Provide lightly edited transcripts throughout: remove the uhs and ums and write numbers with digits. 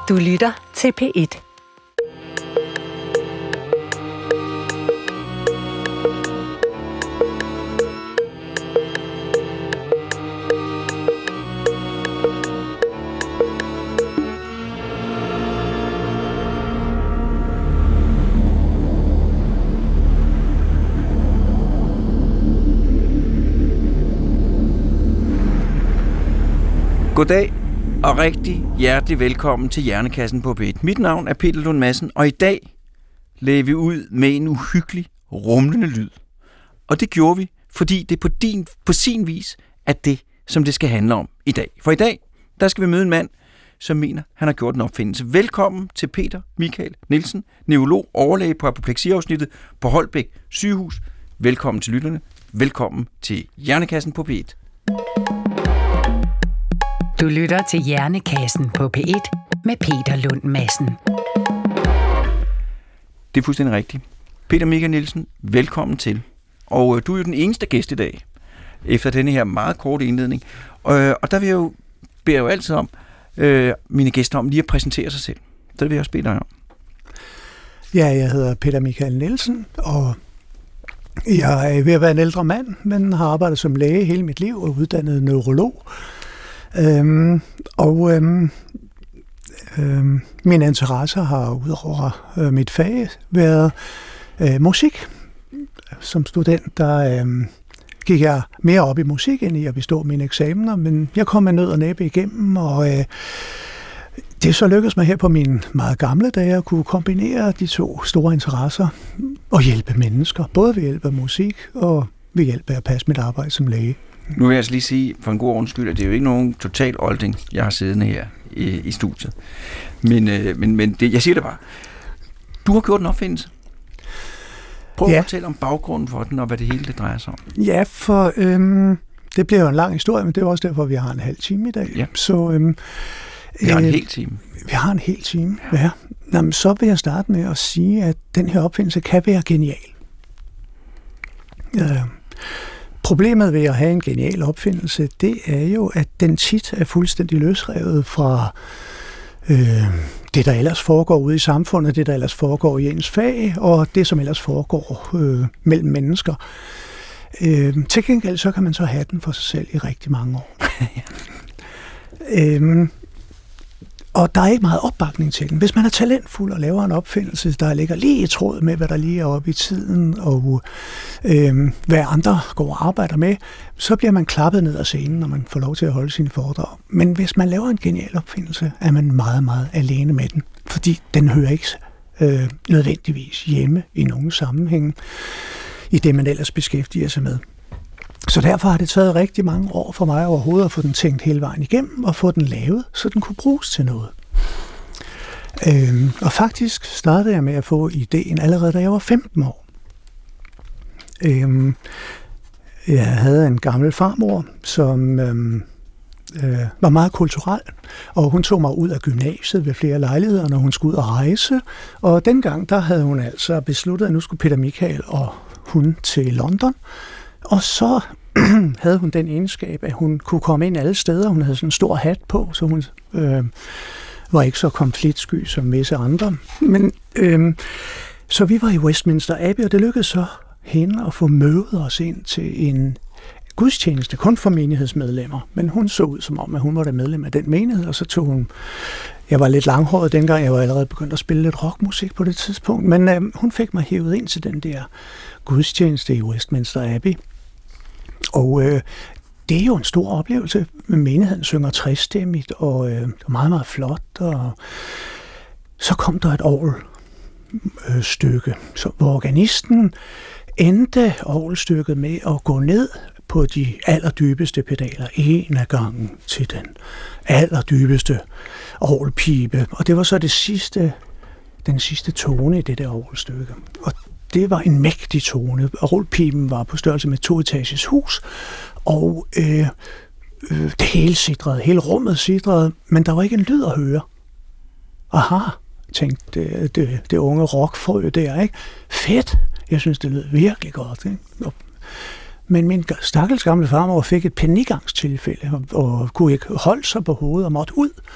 Du lytter til P1. Goddag og rigtig hjertelig velkommen til Hjernekassen på P1. Mit navn er Peter Lund Madsen, og i dag lagde vi ud med en uhyggelig, rumlende lyd. Og det gjorde vi, fordi det på sin vis er det, som det skal handle om i dag. For i dag, der skal vi møde en mand, som mener, han har gjort en opfindelse. Velkommen til Peter Michael Nielsen, neurolog, overlæge på apopleksiafsnittet på Holbæk Sygehus. Velkommen til lytterne. Velkommen til Hjernekassen på P1. Du lytter til Hjernekassen på P1 med Peter Lund Madsen. Det er fuldstændig rigtigt. Peter Michael Nielsen, velkommen til. Og du er jo den eneste gæst i dag, efter denne her meget korte indledning. Og der vil jeg beder jeg jo altid om, mine gæster om lige at præsentere sig selv. Det vil jeg også bede dig om. Ja, jeg hedder Peter Michael Nielsen, og jeg er ved at være en ældre mand, men har arbejdet som læge hele mit liv og uddannet neurolog. Mine interesser har udover mit fag været musik. Som student, der gik jeg mere op i musik, end i at bestå mine eksamener, men jeg kom med nød og næppe igennem, og det så lykkedes mig her på mine meget gamle dage at kunne kombinere de to store interesser og hjælpe mennesker, både ved hjælp af musik og ved hjælp af at passe mit arbejde som læge. Nu vil jeg altså lige sige, for en god ordens skyld, at det er jo ikke nogen total olding, jeg har siddende her i studiet. Men det, jeg siger det bare. Du har gjort en opfindelse. Prøv at fortælle om baggrunden for den, og hvad det hele det drejer sig om. Ja, for det bliver jo en lang historie, men det er også derfor, vi har en halv time i dag. Ja. Så, vi har en hel time. Vi har en hel time, ja. Jamen, så vil jeg starte med at sige, at den her opfindelse kan være genial. Problemet ved at have en genial opfindelse, det er jo, at den tit er fuldstændig løsrevet fra det, der ellers foregår ude i samfundet, det, der ellers foregår i ens fag, og det, som ellers foregår mellem mennesker. Til gengæld så kan man så have den for sig selv i rigtig mange år. Og der er ikke meget opbakning til den. Hvis man er talentfuld og laver en opfindelse, der ligger lige i tråd med, hvad der lige er oppe i tiden, og hvad andre går og arbejder med, så bliver man klappet ned af scenen, når man får lov til at holde sine foredrag. Men hvis man laver en genial opfindelse, er man meget, meget alene med den, fordi den hører ikke nødvendigvis hjemme i nogen sammenhæng i det, man ellers beskæftiger sig med. Så derfor har det taget rigtig mange år for mig overhovedet at få den tænkt hele vejen igennem og få den lavet, så den kunne bruges til noget. Og faktisk startede jeg med at få ideen allerede da jeg var 15 år. Jeg havde en gammel farmor, som var meget kulturel, og hun tog mig ud af gymnasiet ved flere lejligheder, når hun skulle ud og rejse. Og dengang, der havde hun altså besluttet, at nu skulle Peter Michael og hun til London. Og så havde hun den egenskab, at hun kunne komme ind alle steder. Hun havde sådan en stor hat på, så hun var ikke så konfliktsky som visse andre. Men så vi var i Westminster Abbey, og det lykkedes så hende at få mødet os ind til en gudstjeneste, kun for menighedsmedlemmer. Men hun så ud som om, at hun var der medlem af den menighed, og så tog hun... Jeg var lidt langhåret dengang, jeg var allerede begyndt at spille lidt rockmusik på det tidspunkt, men hun fik mig hævet ind til den der gudstjeneste i Westminster Abbey. Og det er jo en stor oplevelse. Menigheden synger trestemmigt og meget, meget flot. Og så kom der et orgelstykke, hvor organisten endte orgelstykket med at gå ned på de allerdybeste pedaler en af gangen til den allerdybeste orgelpibe. Og det var så den sidste tone i det der orgelstykke. Og det var en mægtig tone. Orgelpiben var på størrelse med 2-etages hus, og det hele sidrede, hele rummet sidrede, men der var ikke en lyd at høre. Aha, tænkte det unge rockfrø der, ikke? Fedt! Jeg synes, det lød virkelig godt, ikke? Men min stakkels gamle farmor fik et panikangsttilfælde og kunne ikke holde sig på hovedet og måtte ud.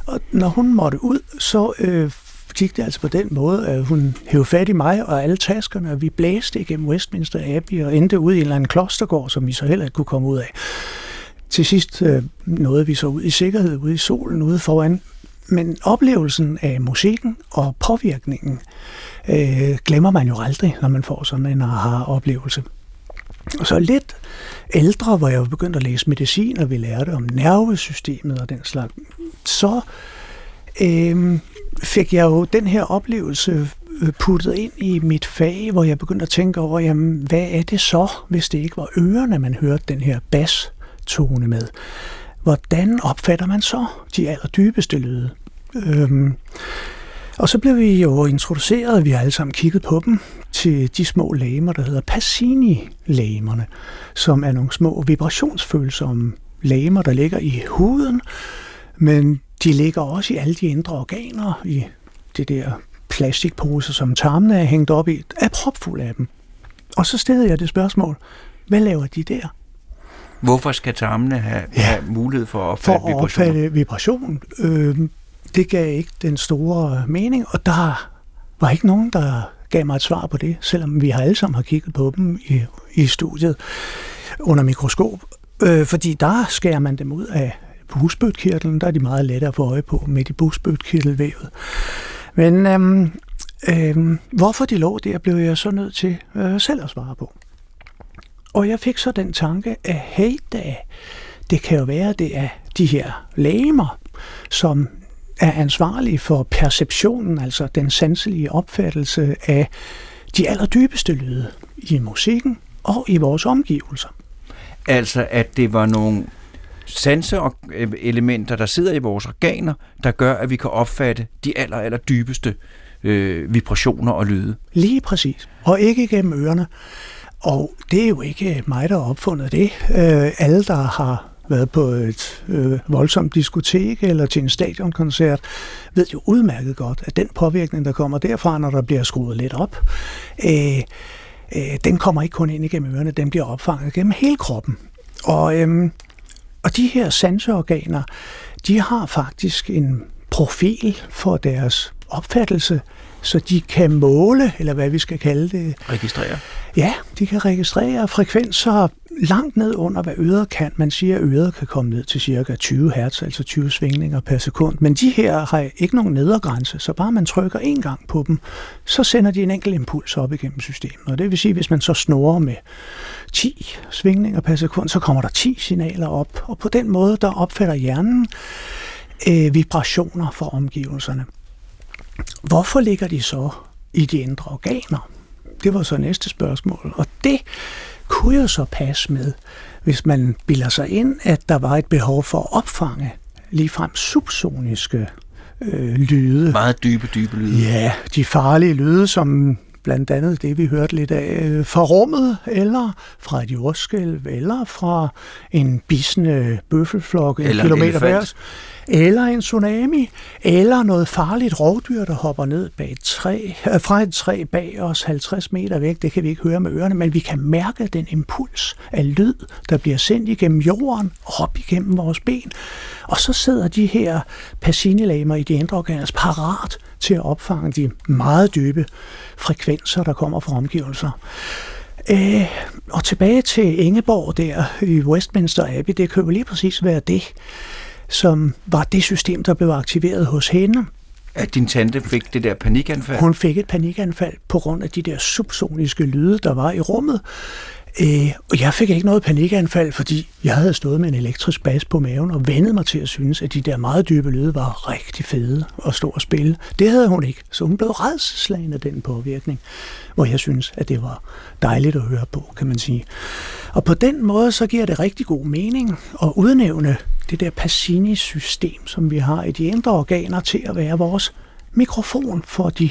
Og når hun måtte ud, så gik det altså på den måde, at hun hævde fat i mig og alle taskerne, og vi blæste igennem Westminster Abbey og endte ude i en eller anden klostergård, som vi så heller ikke kunne komme ud af. Til sidst nåede vi så ud i sikkerhed, ude i solen, ude foran. Men oplevelsen af musikken og påvirkningen glemmer man jo aldrig, når man får sådan en aha-oplevelse. Og så lidt ældre, hvor jeg jo begyndte at læse medicin, og vi lærte om nervesystemet og den slags, så fik jeg jo den her oplevelse puttet ind i mit fag, hvor jeg begyndte at tænke over, jamen, hvad er det så, hvis det ikke var ørerne, man hørte den her bas-tone med? Hvordan opfatter man så de allerdybeste lyde? Og så blev vi jo introduceret, vi har alle sammen kigget på dem, til de små legemer, der hedder Pacini-legemerne, som er nogle små vibrationsfølsomme legemer, der ligger i huden, men de ligger også i alle de indre organer, i det der plastikpose, som tarmene er hængt op i, er propfuld af dem. Og så stillede jeg det spørgsmål, hvad laver de der? Hvorfor skal tarmene have mulighed for at opfatte vibration? Det gav ikke den store mening, og der var ikke nogen, der gav mig et svar på det, selvom vi alle sammen har kigget på dem i studiet under mikroskop. Fordi der skærer man dem ud af bugspytkirtlen, der er de meget lette at få øje på midt i bugspytkirtelvævet. Men hvorfor de lå der, blev jeg så nødt til selv at svare på. Og jeg fik så den tanke, at hey da, det kan jo være, det er de her legemer, som er ansvarlige for perceptionen, altså den sanselige opfattelse af de allerdybeste lyde i musikken og i vores omgivelser. Altså, at det var nogle sanseelementer, der sidder i vores organer, der gør, at vi kan opfatte de allerdybeste vibrationer og lyde. Lige præcis. Og ikke gennem ørerne. Og det er jo ikke mig, der har opfundet det. Alle, der har været på et voldsomt diskotek eller til en stadionkoncert, ved jo udmærket godt, at den påvirkning, der kommer derfra, når der bliver skruet lidt op, den kommer ikke kun ind igennem ørerne, den bliver opfanget gennem hele kroppen. Og de her sanseorganer, de har faktisk en profil for deres opfattelse, så de kan måle, eller hvad vi skal kalde det. Registrere? Ja, de kan registrere frekvenser langt ned under, hvad øret kan. Man siger, at øret kan komme ned til cirka 20 hertz, altså 20 svingninger per sekund. Men de her har ikke nogen nedergrænse, så bare man trykker en gang på dem, så sender de en enkelt impuls op igennem systemet. Og det vil sige, at hvis man så snurrer med 10 svingninger per sekund, så kommer der 10 signaler op. Og på den måde, der opfatter hjernen vibrationer fra omgivelserne. Hvorfor ligger de så i de indre organer? Det var så næste spørgsmål. Og det kunne jo så passe med, hvis man bilder sig ind, at der var et behov for at opfange ligefrem subsoniske lyde. Meget dybe lyde. Ja, de farlige lyde, som blandt andet det, vi hørte lidt af fra rummet, eller fra et jordskælv, eller fra en bisende bøffelflok en kilometer værs, eller en tsunami, eller noget farligt rovdyr, der hopper ned bag et træ, fra et træ bag os 50 meter væk. Det kan vi ikke høre med ørerne, men vi kan mærke den impuls af lyd, der bliver sendt igennem jorden og op igennem vores ben. Og så sidder de her Pacini-legemer i de indre organer parat til at opfange de meget dybe frekvenser, der kommer fra omgivelser. Og tilbage til Ingeborg der i Westminster Abbey, det kan jo lige præcis være det, som var det system, der blev aktiveret hos hende. At din tante fik det der panikanfald? Hun fik et panikanfald på grund af de der subsoniske lyde, der var i rummet. Og jeg fik ikke noget panikanfald, fordi jeg havde stået med en elektrisk bas på maven og vendet mig til at synes, at de der meget dybe lyde var rigtig fede at stå og spille. Det havde hun ikke, så hun blev rædselsslagen af den påvirkning, hvor jeg synes, at det var dejligt at høre på, kan man sige. Og på den måde, så giver det rigtig god mening at udnævne det der Pacini-system, som vi har i de indre organer, til at være vores mikrofon for de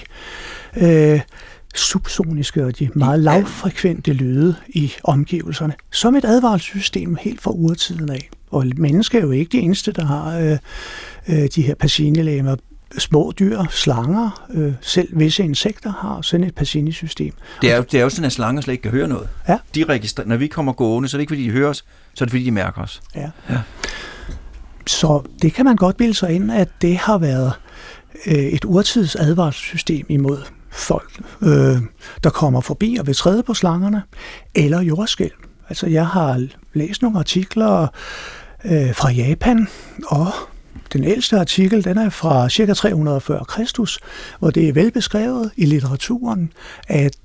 subsoniske og de meget lavfrekvente lyde i omgivelserne, som et advarselssystem helt fra urtiden af. Og mennesker er jo ikke de eneste, der har de her Pacini-legemer. Små dyr, slanger, selv visse insekter har sådan et Pacini-system. Det er jo sådan, at slanger slet ikke kan høre noget. Ja. De registrerer, når vi kommer gående, så er det ikke, fordi de hører os, så er det, fordi de mærker os. Ja. Så det kan man godt bilde sig ind, at det har været et urtids advarselssystem imod folk, der kommer forbi og vil træde på slangerne, eller jordskælv. Altså, jeg har læst nogle artikler fra Japan, og den ældste artikel, den er fra ca. 300 før Kristus, hvor det er velbeskrevet i litteraturen, at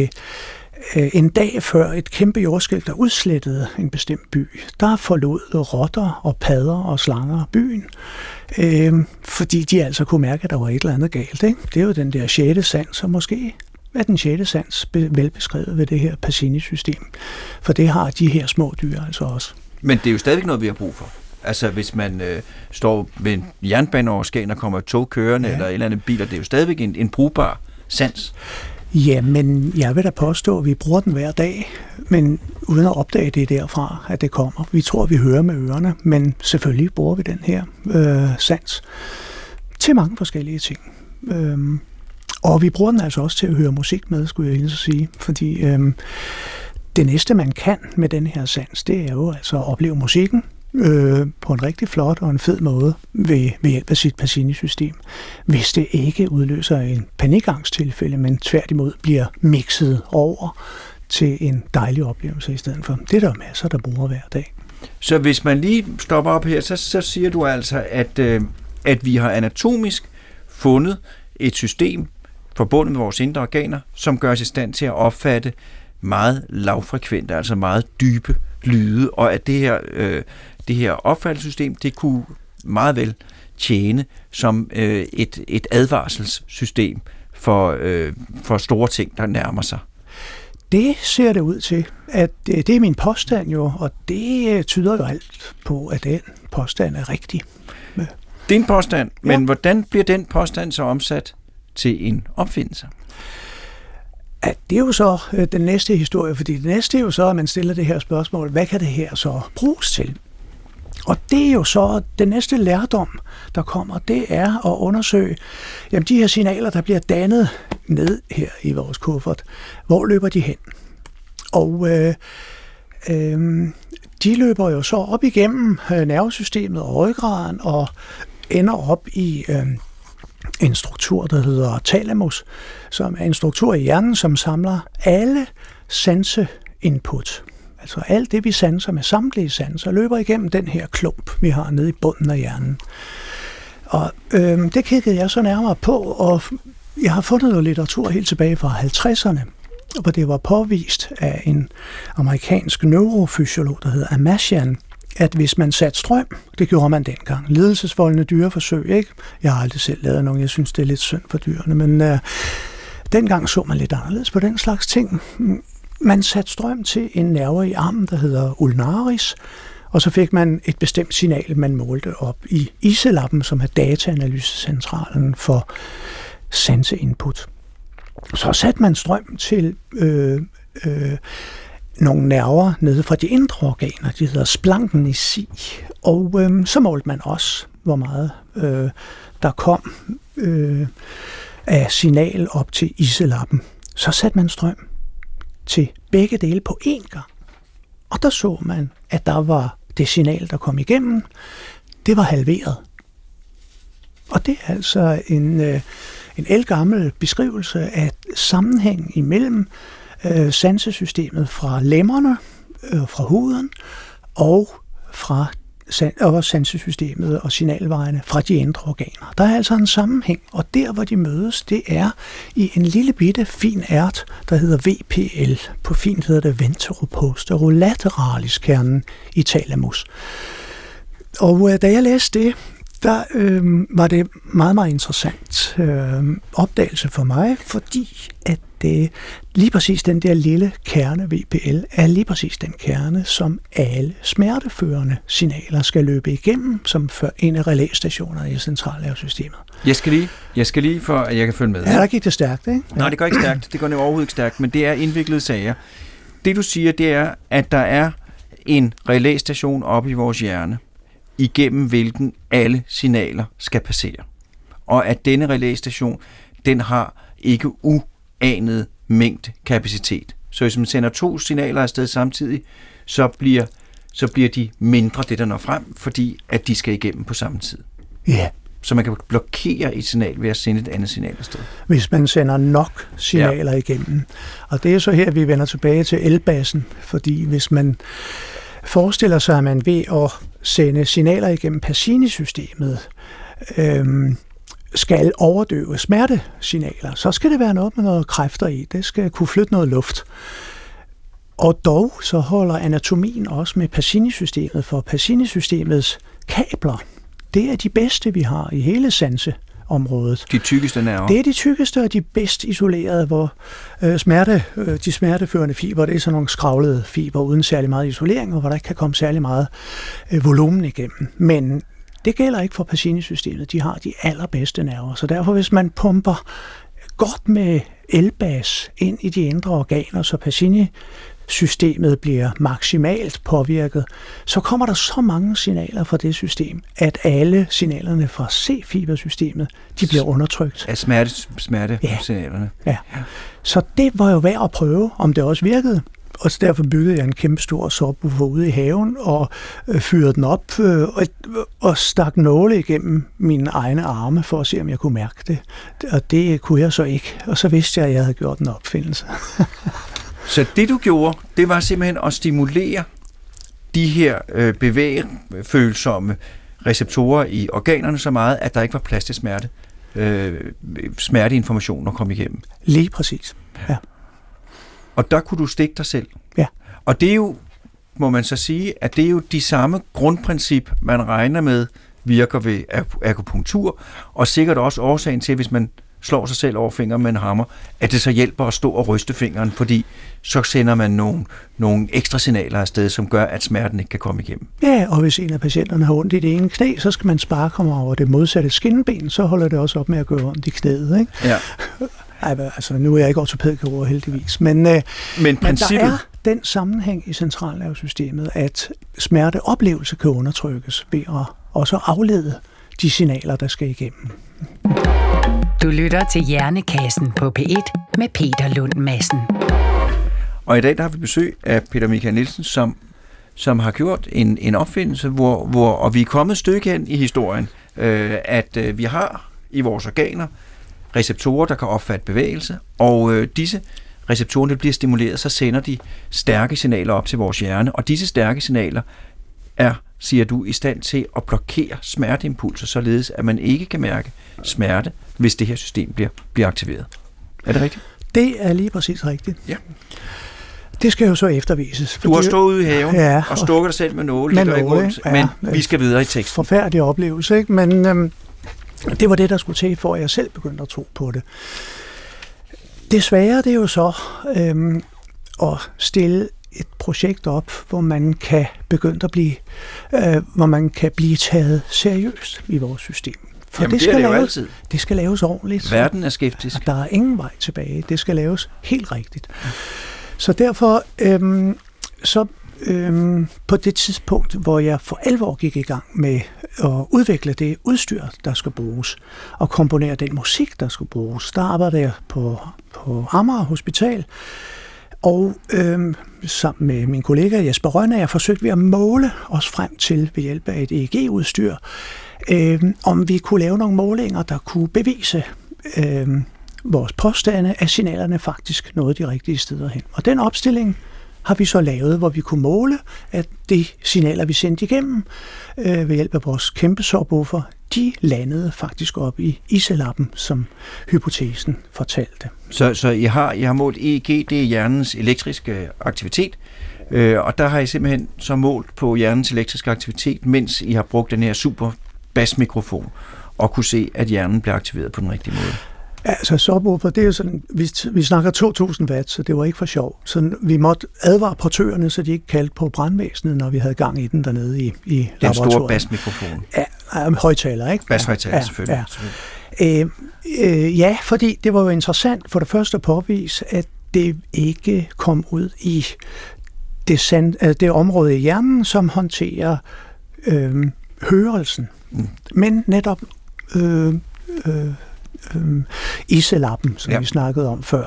en dag før et kæmpe jordskælv, der udslettede en bestemt by, der forlod rotter og padder og slanger byen, fordi de altså kunne mærke, at der var et eller andet galt. Ikke? Det er jo den der sjette sans, og måske er den sjette sans velbeskrevet ved det her Pacini-system, for det har de her små dyr altså også. Men det er jo stadigvæk noget, vi har brug for. Altså, hvis man står ved en jernbaneoverskæring, og kommer et tog kørende, eller en eller anden bil, det er jo stadigvæk en brugbar sans. Ja, men jeg vil da påstå, at vi bruger den hver dag, men uden at opdage det derfra, at det kommer. Vi tror, vi hører med ørerne, men selvfølgelig bruger vi den her sans til mange forskellige ting. Og vi bruger den altså også til at høre musik med, skulle jeg hilse at sige, fordi det næste, man kan med den her sans, det er jo altså at opleve musikken på en rigtig flot og en fed måde ved hjælp af sit Pacini-system, hvis det ikke udløser en panikangsttilfælde, men tværtimod bliver mixet over til en dejlig oplevelse i stedet for. Det er der masser, der bruger hver dag. Så hvis man lige stopper op her, så siger du altså, at vi har anatomisk fundet et system forbundet med vores indre organer, som gør os i stand til at opfatte meget lavfrekvente, altså meget dybe lyde, og at det her opfattelsessystem, det kunne meget vel tjene som et advarselssystem for store ting, der nærmer sig. Det ser det ud til, at det er min påstand jo, og det tyder jo alt på, at den påstand er rigtig. Det er en påstand, men hvordan bliver den påstand så omsat til en opfindelse? At det er jo så den næste historie, fordi det næste er jo så, at man stiller det her spørgsmål, hvad kan det her så bruges til? Og det er jo så, den næste lærdom, der kommer, det er at undersøge, jamen de her signaler, der bliver dannet ned her i vores kuffert, hvor løber de hen? Og de løber jo så op igennem nervesystemet og ryggraden og ender op i en struktur, der hedder thalamus, som er en struktur i hjernen, som samler alle sanseinput. Altså alt det, vi sanser med samtlige sanser, løber igennem den her klump, vi har nede i bunden af hjernen. Og det kiggede jeg så nærmere på, og jeg har fundet noget litteratur helt tilbage fra 50'erne, hvor det var påvist af en amerikansk neurofysiolog, der hedder Amashian, at hvis man satte strøm, det gjorde man dengang, lidelsesvoldende dyreforsøg, ikke? Jeg har aldrig selv lavet nogen, jeg synes, det er lidt synd for dyrene, men dengang så man lidt anderledes på den slags ting. Man satte strøm til en nerve i armen, der hedder ulnaris, og så fik man et bestemt signal, man målte op i ICE-lappen, som er dataanalysecentralen for sanseinput. Så satte man strøm til nogle nerver nede fra de indre organer, de hedder splanknici, og så målte man også, hvor meget der kom af signal op til ICE-lappen. Så satte man strøm til begge dele på én gang. Og der så man, at der var det signal, der kom igennem, det var halveret. Og det er altså en ældgammel beskrivelse af sammenhæng imellem sansesystemet fra lemmerne, fra huden, og fra sansesystemet og signalvejene fra de indre organer. Der er altså en sammenhæng, og der, hvor de mødes, det er i en lille bitte fin ært, der hedder VPL. På fint hedder det ventroposterolateraliskernen i thalamus. Og da jeg læste det, der var det meget, meget interessant opdagelse for mig, fordi at lige præcis den der lille kerne VPL er lige præcis den kerne, som alle smerteførende signaler skal løbe igennem, som fører ind i relæstationer i centralnervesystemet. Jeg skal lige for, at jeg kan følge med. Ja, der gik det stærkt, ikke? Ja. Nej, det går ikke stærkt. Det går overhovedet ikke stærkt, men det er indviklede sager. Det du siger, det er, at der er en relæstation oppe i vores hjerne, igennem hvilken alle signaler skal passere. Og at denne relæstation, den har ikke uanet mængde kapacitet. Så hvis man sender 2 signaler afsted samtidig, så bliver så bliver de mindre det, der når frem, fordi at de skal igennem på samme tid. Ja. Så man kan blokere et signal ved at sende et andet signal afsted. Hvis man sender nok signaler igennem. Og det er så her, vi vender tilbage til elbassen, fordi hvis man forestiller sig, at man ved at sende signaler igennem Pacini-systemet skal overdøve smertesignaler, så skal det være noget med noget kræfter i. Det skal kunne flytte noget luft. Og dog så holder anatomien også med Pacini-systemet, for Pacini-systemets kabler, det er de bedste, vi har i hele sanseområdet. De tykkeste nerver? Det er de tykkeste og de bedst isolerede, hvor de smerteførende fiber, det er sådan nogle skravlede fiber uden særlig meget isolering, og hvor der ikke kan komme særlig meget volumen igennem. Men det gælder ikke for Pacini-systemet. De har de allerbedste nerver. Så derfor, hvis man pumper godt med elbas ind i de indre organer, så Pacini-systemet bliver maksimalt påvirket, så kommer der så mange signaler fra det system, at alle signalerne fra C-fibersystemet, de bliver undertrykt. Af smertesignalerne? Ja. Så det var jo værd at prøve, om det også virkede. Og derfor byggede jeg en kæmpe stor subwoofer ude i haven og fyrede den op og stak nåle igennem mine egne arme for at se, om jeg kunne mærke det. Og det kunne jeg så ikke. Og så vidste jeg, at jeg havde gjort en opfindelse. Så det du gjorde, det var simpelthen at stimulere de her bevægefølsomme receptorer i organerne så meget, at der ikke var plads til smerteinformation at komme igennem. Lige præcis, ja. Og der kunne du stikke dig selv. Ja. Og det er jo, må man så sige, at det er jo de samme grundprincip, man regner med virker ved akupunktur, og sikkert også årsagen til, hvis man slår sig selv over fingeren med en hammer, at det så hjælper at stå og ryste fingeren, fordi så sender man nogle ekstra signaler afsted, som gør, at smerten ikke kan komme igennem. Ja, og hvis en af patienterne har ondt i det ene knæ, så skal man sparke ham over det modsatte skinben, så holder det også op med at gøre ondt i knæet, ikke? Ja. Ej, altså nu er jeg ikke ortopædkirurg heldigvis, men der er den sammenhæng i centralnervesystemet, at smerteoplevelse kan undertrykkes ved at også aflede de signaler, der skal igennem. Du lytter til Hjernekassen på P1 med Peter Lund Madsen. Og i dag der har vi besøg af Peter Michael Nielsen, som har gjort en opfindelse, og vi er kommet et stykke hen i historien, at vi har i vores organer receptorer, der kan opfatte bevægelse, og disse receptorer, der bliver stimuleret, så sender de stærke signaler op til vores hjerne, og disse stærke signaler er, siger du, i stand til at blokere smerteimpulser, således at man ikke kan mærke smerte, hvis det her system bliver aktiveret. Er det rigtigt? Det er lige præcis rigtigt. Ja. Det skal jo så eftervises. Du har stået ude i haven og stukket dig selv med nåle, men vi skal videre i teksten. Forfærdelig oplevelse, ikke? Men det var det, der skulle til, for at jeg selv begyndte at tro på det. Det svære, det er jo så at stille et projekt op, hvor man kan begynde at blive taget seriøst i vores system. For jamen, det skal laves ordentligt. Verden er skeptisk. Og der er ingen vej tilbage. Det skal laves helt rigtigt. Så derfor på det tidspunkt, hvor jeg for alvor gik i gang med at udvikle det udstyr, der skal bruges, og komponere den musik, der skal bruges, der arbejder jeg på Amager Hospital, og sammen med min kollega Jesper Rønne, forsøgte vi at måle os frem til ved hjælp af et EEG-udstyr, om vi kunne lave nogle målinger, der kunne bevise vores påstande, at signalerne faktisk nåede de rigtige steder hen. Og den opstilling har vi så lavet, hvor vi kunne måle, at de signaler, vi sendte igennem ved hjælp af vores kæmpe subwoofer, de landede faktisk op i iselappen, som hypotesen fortalte. Så I har målt EEG, det er hjernens elektriske aktivitet, og der har I simpelthen så målt på hjernens elektriske aktivitet, mens I har brugt den her super basmikrofon, og kunne se, at hjernen bliver aktiveret på den rigtige måde. Altså subwoofer, det er jo sådan, vi snakker 2.000 watt, så det var ikke for sjov. Så vi måtte advare portørerne, så de ikke kaldte på brandvæsenet, når vi havde gang i den dernede i laboratoriet. Den store basmikrofon. Ja, højtaler, ikke? Bashøjtaler, selvfølgelig. Ja. Ja, fordi det var jo interessant for det første at påvise, at det ikke kom ud i det område i hjernen, som håndterer hørelsen. Men netop iselappen, som vi snakkede om før.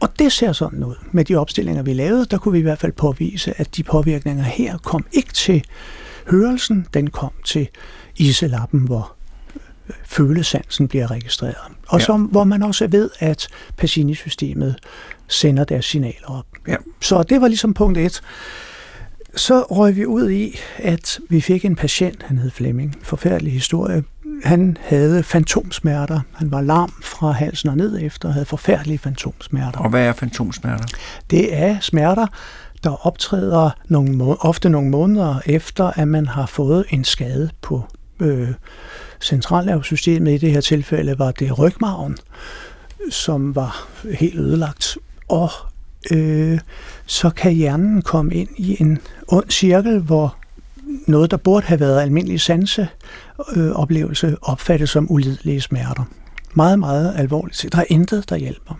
Og det ser sådan ud. Med de opstillinger, vi lavede, der kunne vi i hvert fald påvise, at de påvirkninger her kom ikke til hørelsen, den kom til iselappen, hvor følesansen bliver registreret. Og så, hvor man også ved, at Pacini-systemet sender deres signaler op. Ja. Så det var ligesom punkt 1. Så røg vi ud i, at vi fik en patient, han hed Flemming, forfærdelig historie. Han havde fantomsmerter. Han var lam fra halsen og ned efter, og havde forfærdelige fantomsmerter. Og hvad er fantomsmerter? Det er smerter, der optræder ofte nogle måneder efter, at man har fået en skade på centralnervesystemet. I det her tilfælde var det rygmarven, som var helt ødelagt. Og så kan hjernen komme ind i en ond cirkel, hvor noget, der burde have været almindelig sanseoplevelse, opfattes som ulidelige smerter. Meget, meget alvorligt. Der er intet, der hjælper.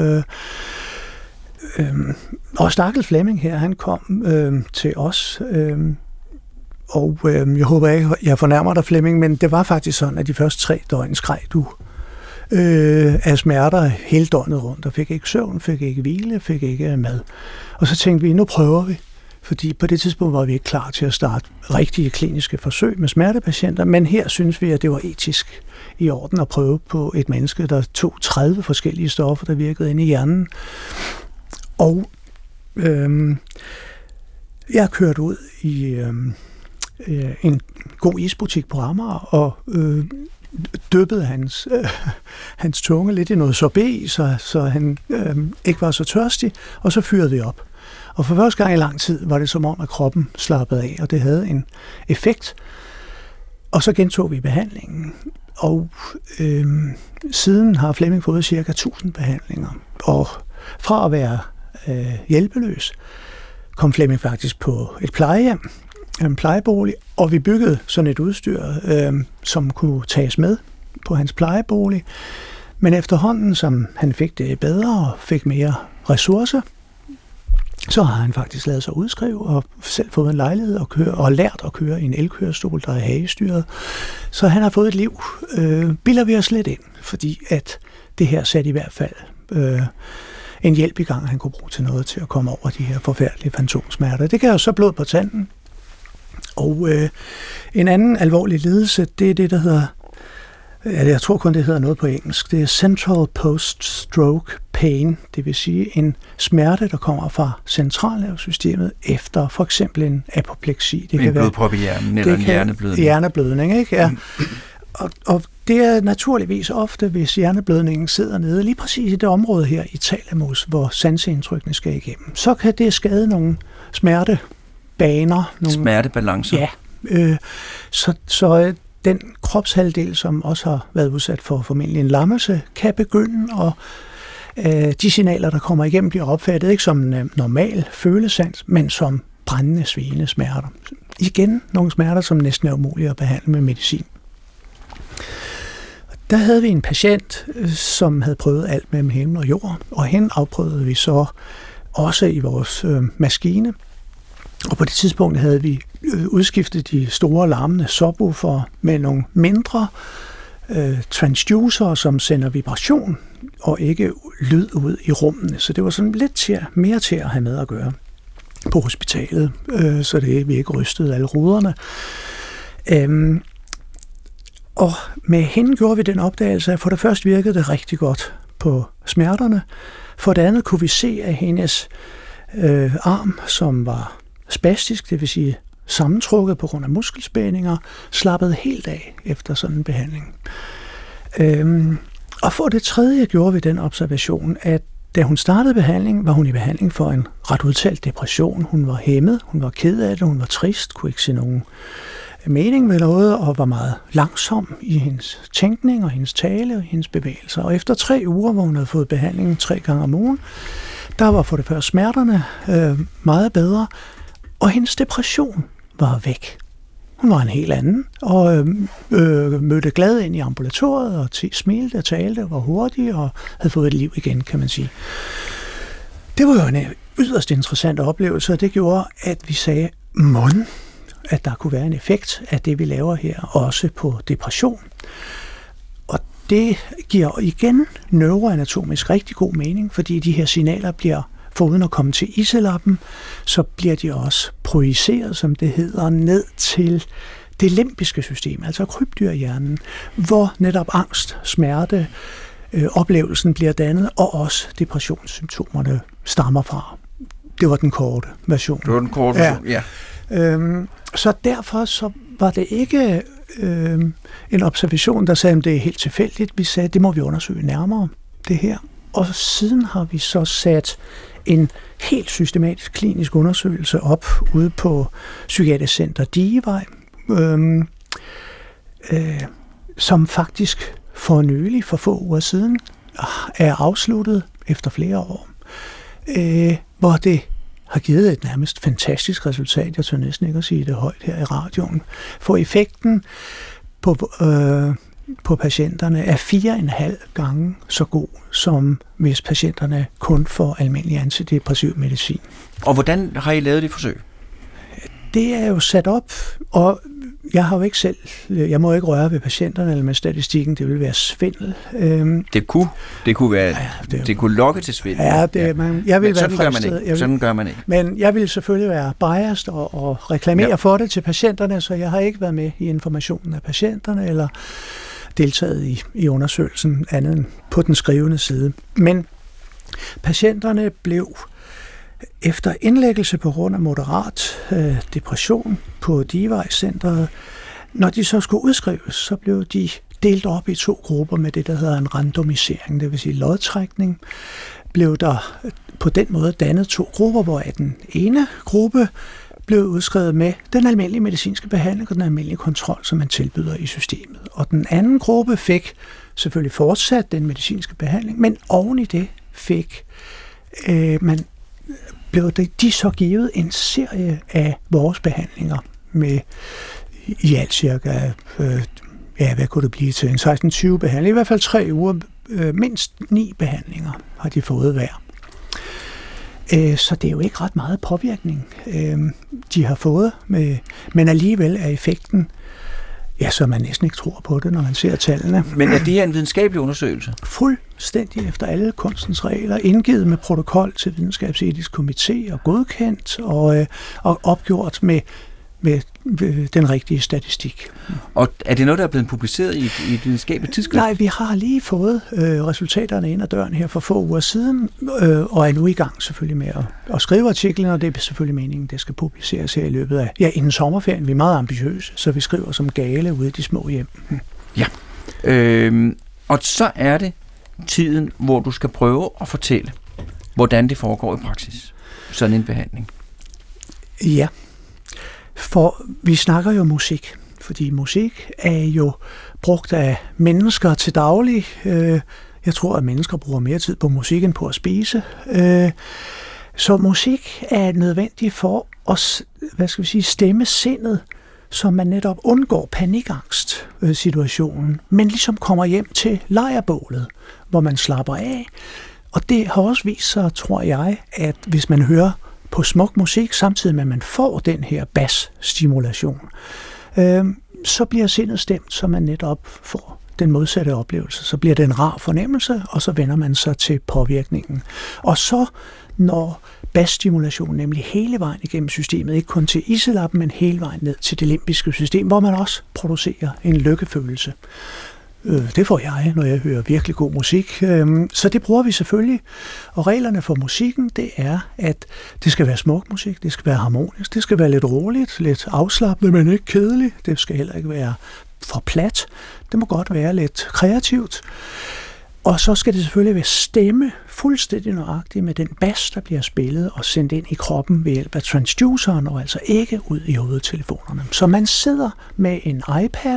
Og stakkels Flemming her, han kom til os, og jeg håber ikke, jeg fornærmer dig, Flemming, men det var faktisk sådan, at de første 3 døgn skreg du af smerter hele døgnet rundt, og fik ikke søvn, fik ikke hvile, fik ikke mad. Og så tænkte vi, nu prøver vi, fordi på det tidspunkt var vi ikke klar til at starte rigtige kliniske forsøg med smertepatienter, men her synes vi, at det var etisk i orden at prøve på et menneske, der tog 30 forskellige stoffer, der virkede ind i hjernen. Og jeg kørte ud i en god isbutik på Amager og dyppede hans tunge lidt i noget sorbet, så han ikke var så tørstig, og så fyrede vi op. Og for første gang i lang tid var det som om, at kroppen slappede af, og det havde en effekt. Og så gentog vi behandlingen, og siden har Flemming fået ca. 1000 behandlinger. Og fra at være hjælpeløs, kom Flemming faktisk på et plejehjem, en plejebolig, og vi byggede sådan et udstyr, som kunne tages med på hans plejebolig. Men efterhånden, som han fik det bedre og fik mere ressourcer, så har han faktisk ladet sig udskrive og selv fået en lejlighed at køre, og lært at køre i en elkørestol, der er hagestyret. Så han har fået et liv, bilder vi os lidt ind, fordi at det her satte i hvert fald en hjælp i gang, han kunne bruge til noget til at komme over de her forfærdelige fantomsmerter. Det gav jo så blod på tanden. Og en anden alvorlig lidelse, det er det, der hedder, jeg tror kun, det hedder noget på engelsk, det er Central Post-Stroke Pain, det vil sige en smerte, der kommer fra centralnervesystemet efter for eksempel en apopleksi. Det en blodprop i hjernen, eller en hjerneblødning. Hjerneblødning, ikke? Ja. Og det er naturligvis ofte, hvis hjerneblødningen sidder nede, lige præcis i det område her i thalamus, hvor sanseindtrykkene skal igennem. Så kan det skade nogle smertebaner. Nogle smertebalancer. Ja. Så den kropshalvdel, som også har været udsat for formentlig en lammelse, kan begynde, og de signaler, der kommer igennem, bliver opfattet ikke som normal følesans, men som brændende, svinende smerter. Igen nogle smerter, som næsten er umulige at behandle med medicin. Der havde vi en patient, som havde prøvet alt mellem himmel og jord, og hende afprøvede vi så også i vores maskine. Og på det tidspunkt havde vi udskiftet de store larmende subwoofer med nogle mindre transducer, som sender vibration og ikke lyd ud i rummene. Så det var sådan lidt mere til at have med at gøre på hospitalet, så det vi ikke rystede alle ruderne. Og med hende gjorde vi den opdagelse, at for det første virkede det rigtig godt på smerterne. For det andet kunne vi se, at hendes arm, som var spastisk, det vil sige sammentrukket på grund af muskelspændinger, slappede helt af efter sådan en behandling. Og for det tredje gjorde vi den observation, at da hun startede behandling, var hun i behandling for en ret udtalt depression. Hun var hæmmet, hun var ked af det, hun var trist, kunne ikke se nogen mening med noget, og var meget langsom i hendes tænkning og hendes tale og hendes bevægelser. Og efter 3 uger, hvor hun havde fået behandling 3 gange om ugen, der var for det første smerterne meget bedre, og hendes depression var væk. Hun var en helt anden, og mødte glad ind i ambulatoriet, og smilte og talte, og var hurtig, og havde fået et liv igen, kan man sige. Det var jo en yderst interessant oplevelse, og det gjorde, at vi sagde, at der kunne være en effekt af det, vi laver her, også på depression. Og det giver igen neuroanatomisk rigtig god mening, fordi de her signaler bliver, foruden at komme til iselappen, så bliver de også projiceret, som det hedder, ned til det limbiske system, altså krybdyrhjernen, hvor netop angst, smerte, oplevelsen bliver dannet, og også depressionssymptomerne stammer fra. Det var den korte version. Det var den korte version, ja. Så derfor så var det ikke en observation, der sagde, at det er helt tilfældigt. Vi sagde, at det må vi undersøge nærmere, det her. Og siden har vi så sat en helt systematisk klinisk undersøgelse op ude på Psykiatrisk Center Digevej, som faktisk for få uger siden er afsluttet efter flere år, hvor det har givet et nærmest fantastisk resultat. Jeg tør næsten ikke at sige det højt her i radioen. For effekten på patienterne er 4,5 gange så god, som hvis patienterne kun får almindelig antidepressiv medicin. Og hvordan har I lavet det forsøg? Det er jo sat op, og jeg har jo ikke selv, jeg må ikke røre ved patienterne eller med statistikken, det vil være svindel. Det kunne være, det kunne lokke til svindel. Ja, jeg vil sådan gør man ikke. Men jeg vil selvfølgelig være biased og reklamere for det til patienterne, så jeg har ikke været med i informationen af patienterne eller deltaget i undersøgelsen andet end på den skrivende side. Men patienterne blev efter indlæggelse på grund af moderat depression på Digevejscenteret, når de så skulle udskrives, så blev de delt op i 2 grupper med det, der hedder en randomisering, det vil sige lodtrækning. Blev der på den måde dannet 2 grupper, hvor den ene gruppe blev udskrevet med den almindelige medicinske behandling og den almindelige kontrol, som man tilbyder i systemet. Og den anden gruppe fik selvfølgelig fortsat den medicinske behandling, men oven i det fik blev de så givet en serie af vores behandlinger med i alt cirka, hvad kunne det blive til, en 16-20 behandlinger, i hvert fald 3 uger, mindst 9 behandlinger har de fået hver. Så det er jo ikke ret meget påvirkning, de har fået, men alligevel er effekten, ja, så man næsten ikke tror på det, når man ser tallene. Men er det her en videnskabelig undersøgelse? Fuldstændig efter alle kunstens regler, indgivet med protokol til videnskabsetisk komité og godkendt og opgjort med den rigtige statistik. Og er det noget, der er blevet publiceret i et videnskabeligt tidsskrift? Nej, vi har lige fået resultaterne ind ad døren her for få uger siden, og er nu i gang selvfølgelig med at skrive artiklen, og det er selvfølgelig meningen, det skal publiceres her i løbet af, inden sommerferien. Vi er meget ambitiøse, så vi skriver som gale ude i de små hjem. Ja, og så er det tiden, hvor du skal prøve at fortælle, hvordan det foregår i praksis, sådan en behandling. Ja. For vi snakker jo musik, fordi musik er jo brugt af mennesker til daglig. Jeg tror, at mennesker bruger mere tid på musik end på at spise. Så musik er nødvendig for at, stemme sindet, så man netop undgår panikangst-situationen, men ligesom kommer hjem til lejrbålet, hvor man slapper af. Og det har også vist sig, tror jeg, at hvis man hører på smuk musik, samtidig med at man får den her basstimulation, så bliver sindet stemt, så man netop får den modsatte oplevelse. Så bliver det en rar fornemmelse, og så vender man sig til påvirkningen. Og så, når basstimulation, nemlig hele vejen igennem systemet, ikke kun til iselappen, men hele vejen ned til det limbiske system, hvor man også producerer en lykkefølelse. Det får jeg, når jeg hører virkelig god musik. Så det bruger vi selvfølgelig. Og reglerne for musikken, det er, at det skal være smuk musik, det skal være harmonisk, det skal være lidt roligt, lidt afslappet, men ikke kedeligt. Det skal heller ikke være for plat. Det må godt være lidt kreativt. Og så skal det selvfølgelig være stemme fuldstændig nøjagtigt med den bas, der bliver spillet og sendt ind i kroppen ved hjælp af transduceren, og altså ikke ud i hovedtelefonerne. Så man sidder med en iPad,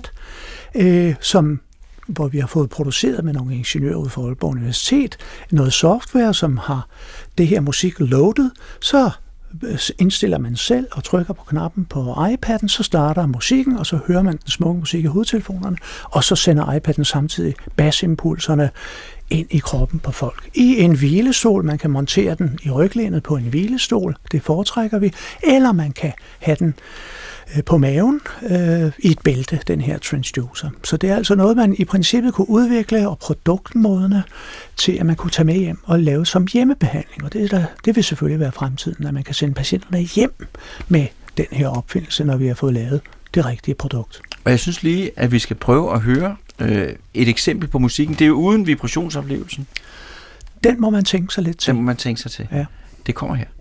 hvor vi har fået produceret med nogle ingeniører ude fra Aalborg Universitet, noget software, som har det her musik loadet, så indstiller man selv og trykker på knappen på iPad'en, så starter musikken, og så hører man den smukke musik i hovedtelefonerne, og så sender iPad'en samtidig bassimpulserne ind i kroppen på folk. I en hvilestol, man kan montere den i ryglænet på en hvilestol, det foretrækker vi, eller man kan have den på maven i et bælte, den her transducer. Så det er altså noget, man i princippet kunne udvikle og produktmodne til, at man kunne tage med hjem og lave som hjemmebehandling. Og det vil selvfølgelig være fremtiden, at man kan sende patienterne hjem med den her opfindelse, når vi har fået lavet det rigtige produkt. Og jeg synes lige, at vi skal prøve at høre et eksempel på musikken. Det er jo uden vibrationsoplevelsen. Den må man tænke sig lidt til. Den må man tænke sig til. Ja. Det kommer her.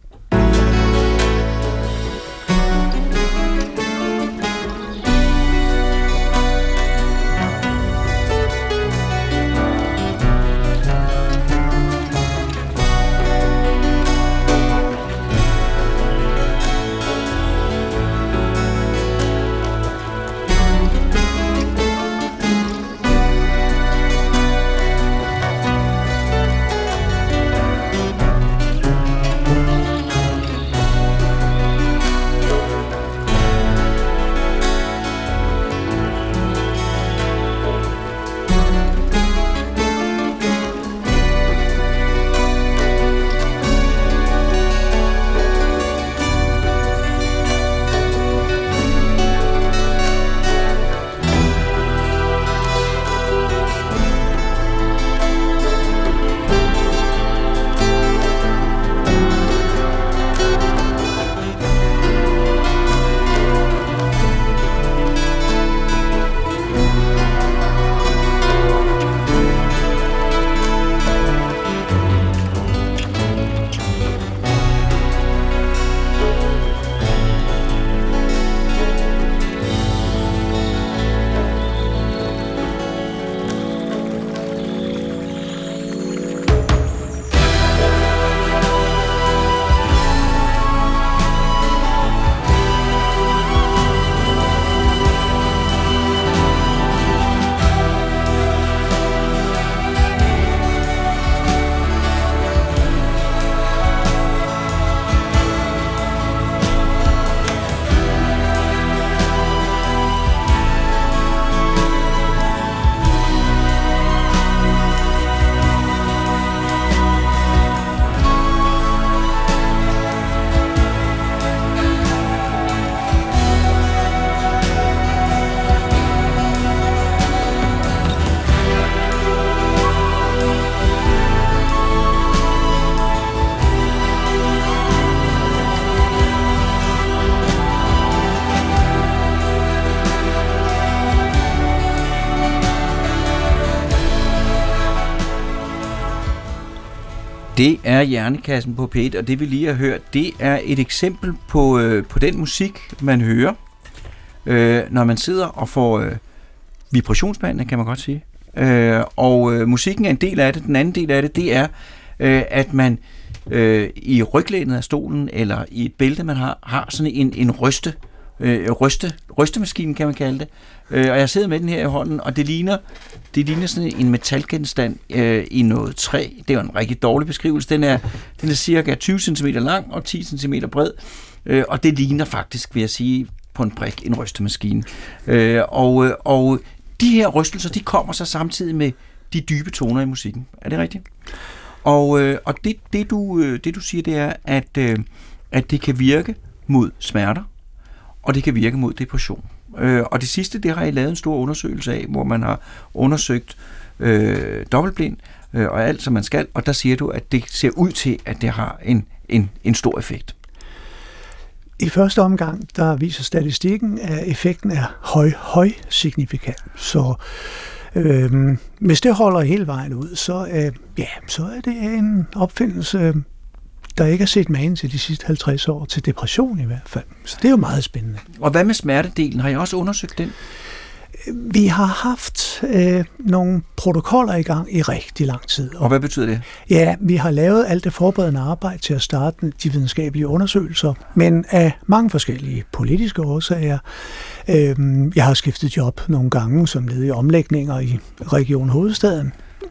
Det er Hjernekassen på P1, og det vi lige har hørt, det er et eksempel på den musik, man hører, når man sidder og får vibrationsbehandling, kan man godt sige. Og musikken er en del af det. Den anden del af det, det er, at man i ryglænet af stolen, eller i et bælte, man har sådan en rystemaskine, kan man kalde det. Og jeg sidder med den her i hånden, og det ligner sådan en metalgenstand i noget træ. Det er jo en rigtig dårlig beskrivelse. Den er cirka 20 cm lang og 10 cm bred, og det ligner faktisk, vil jeg sige, på en prik en rystemaskine. Og de her rystelser, de kommer så samtidig med de dybe toner i musikken. Er det rigtigt? Og det du siger, det er, at det kan virke mod smerter, og det kan virke mod depression. Og det sidste, det har I lavet en stor undersøgelse af, hvor man har undersøgt dobbeltblind og alt, som man skal, og der siger du, at det ser ud til, at det har en stor effekt. I første omgang, der viser statistikken, at effekten er høj signifikant. Så hvis det holder hele vejen ud, så er det en opfindelse, der ikke er set magen til de sidste 50 år, til depression i hvert fald. Så det er jo meget spændende. Og hvad med smertedelen? Har I også undersøgt den? Vi har haft nogle protokoller i gang i rigtig lang tid. Og hvad betyder det? Ja, vi har lavet alt det forberedende arbejde til at starte de videnskabelige undersøgelser, men af mange forskellige politiske årsager. Jeg har skiftet job nogle gange som led i omlægninger i Region Hovedstaden.